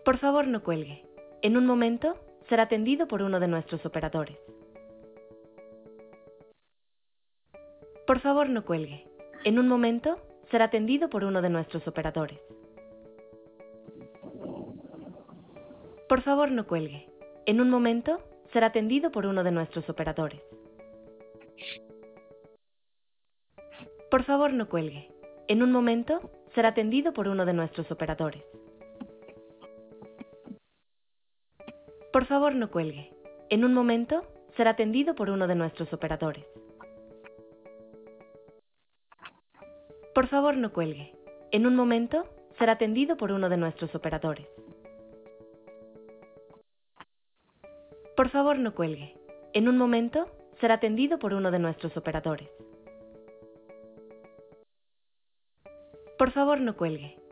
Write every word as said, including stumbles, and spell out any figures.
Por favor, no cuelgue. En un momento, será atendido por uno de nuestros operadores. Por favor, no cuelgue. En un momento, será atendido por uno de nuestros operadores. Por favor, no cuelgue. En un momento, será atendido por uno de nuestros operadores. Por favor, no cuelgue. En un momento, será atendido por uno de nuestros operadores. Por favor, no cuelgue. En un momento, será atendido por uno de nuestros operadores. Por favor, no cuelgue. En un momento, será atendido por uno de nuestros operadores. Por favor, no cuelgue. En un momento, será atendido por uno de nuestros operadores. Por favor, no cuelgue.